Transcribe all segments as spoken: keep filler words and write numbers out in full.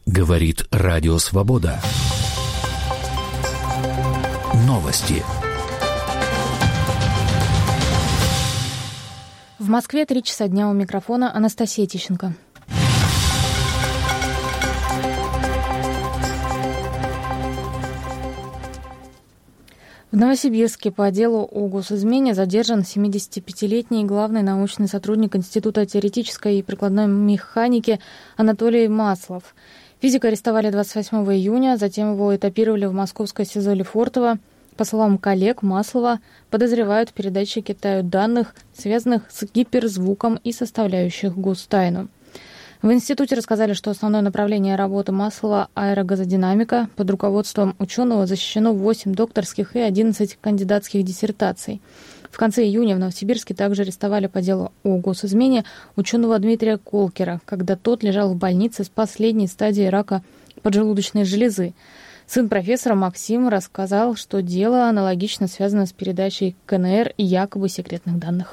Говорит Радио Свобода. Новости. В Москве три часа дня, у микрофона Анастасия Тищенко. В Новосибирске по делу о госизмене задержан семидесятипятилетний главный научный сотрудник Института теоретической и прикладной механики Анатолий Маслов. Физика арестовали двадцать восьмого июня, затем его этапировали в московское СИЗО Лефортово. По словам коллег, Маслова подозревают в передаче Китаю данных, связанных с гиперзвуком и составляющих гостайну. В институте рассказали, что основное направление работы Маслова – аэрогазодинамика. Под руководством ученого защищено восемь докторских и одиннадцать кандидатских диссертаций. В конце июня в Новосибирске также арестовали по делу о госизмене ученого Дмитрия Колкера, когда тот лежал в больнице с последней стадией рака поджелудочной железы. Сын профессора Максим рассказал, что дело аналогично связано с передачей КНР и якобы секретных данных.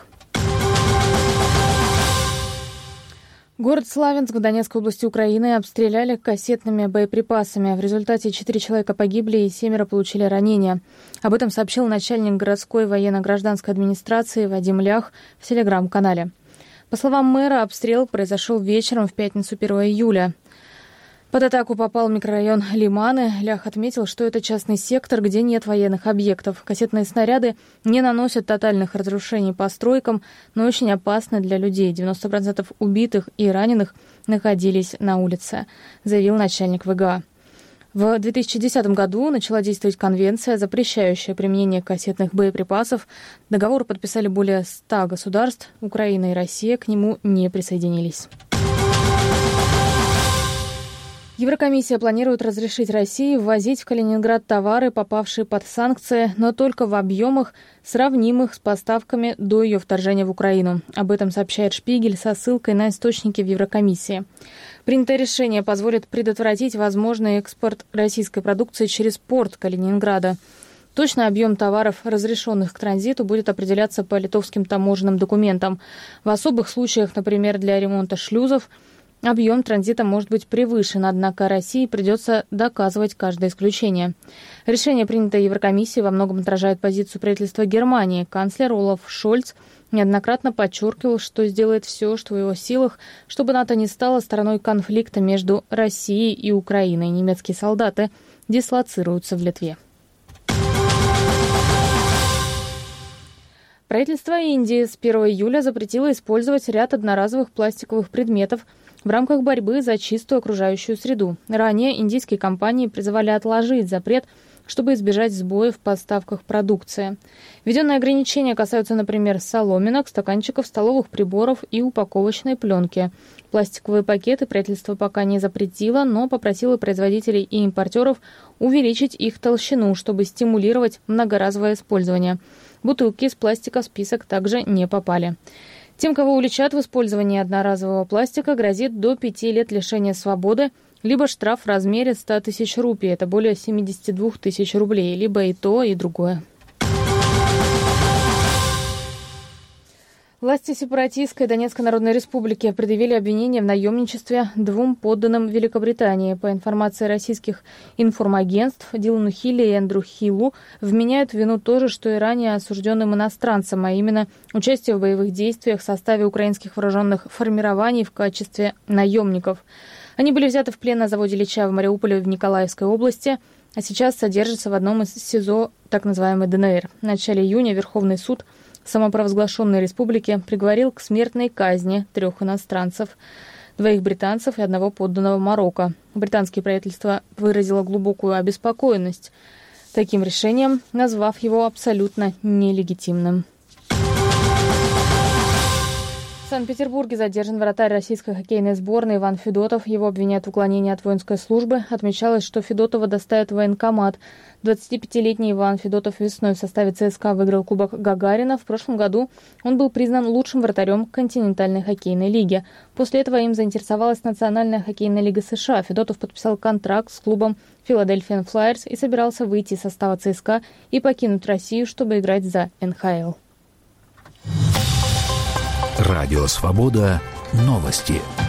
Город Славянск в Донецкой области Украины обстреляли кассетными боеприпасами. В результате четыре человека погибли и семеро получили ранения. Об этом сообщил начальник городской военно-гражданской администрации Вадим Лях в телеграм-канале. По словам мэра, обстрел произошел вечером в пятницу первого июля. Под атаку попал микрорайон Лиманы. Лях отметил, что это частный сектор, где нет военных объектов. Кассетные снаряды не наносят тотальных разрушений постройкам, но очень опасны для людей. девяносто процентов убитых и раненых находились на улице, заявил начальник ВГА. В две тысячи десятом году начала действовать конвенция, запрещающая применение кассетных боеприпасов. Договор подписали более ста государств. Украина и Россия к нему не присоединились. Еврокомиссия планирует разрешить России ввозить в Калининград товары, попавшие под санкции, но только в объемах, сравнимых с поставками до ее вторжения в Украину. Об этом сообщает «Шпигель» со ссылкой на источники в Еврокомиссии. Принятое решение позволит предотвратить возможный экспорт российской продукции через порт Калининграда. Точный объем товаров, разрешенных к транзиту, будет определяться по литовским таможенным документам. В особых случаях, например, для ремонта шлюзов, объем транзита может быть превышен, однако России придется доказывать каждое исключение. Решение, принятое Еврокомиссией, во многом отражает позицию правительства Германии. Канцлер Олаф Шольц неоднократно подчеркивал, что сделает все, что в его силах, чтобы НАТО не стало стороной конфликта между Россией и Украиной. Немецкие солдаты дислоцируются в Литве. Правительство Индии с первого июля запретило использовать ряд одноразовых пластиковых предметов в рамках борьбы за чистую окружающую среду. Ранее индийские компании призывали отложить запрет, чтобы избежать сбоев в поставках продукции. Введенные ограничения касаются, например, соломинок, стаканчиков, столовых приборов и упаковочной пленки. Пластиковые пакеты правительство пока не запретило, но попросило производителей и импортеров увеличить их толщину, чтобы стимулировать многоразовое использование. Бутылки из пластика в список также не попали. Тем, кого уличат в использовании одноразового пластика, грозит до пяти лет лишения свободы, либо штраф в размере ста тысяч рупий, это более семьдесят два тысяч рублей, либо и то, и другое. Власти сепаратистской Донецкой Народной Республики предъявили обвинение в наемничестве двум подданным Великобритании. По информации российских информагентств, Дилану Хилли и Эндрю Хиллу вменяют в вину то же, что и ранее осужденным иностранцам, а именно участие в боевых действиях в составе украинских вооруженных формирований в качестве наемников. Они были взяты в плен на заводе Ильича в Мариуполе в Николаевской области, а сейчас содержатся в одном из СИЗО так называемой ДНР. В начале июня Верховный суд самопровозглашенной республики приговорил к смертной казни трех иностранцев, двоих британцев и одного подданного Марокко. Британское правительство выразило глубокую обеспокоенность таким решением, назвав его абсолютно нелегитимным. В Санкт-Петербурге задержан вратарь российской хоккейной сборной Иван Федотов. Его обвиняют в уклонении от воинской службы. Отмечалось, что Федотова доставят в военкомат. двадцатипятилетний Иван Федотов весной в составе ЦСКА выиграл Кубок Гагарина. В прошлом году он был признан лучшим вратарем континентальной хоккейной лиги. После этого им заинтересовалась Национальная хоккейная лига США. Федотов подписал контракт с клубом Philadelphia Flyers и собирался выйти из состава ЦСКА и покинуть Россию, чтобы играть за эн ха эл. Радио Свобода. Новости.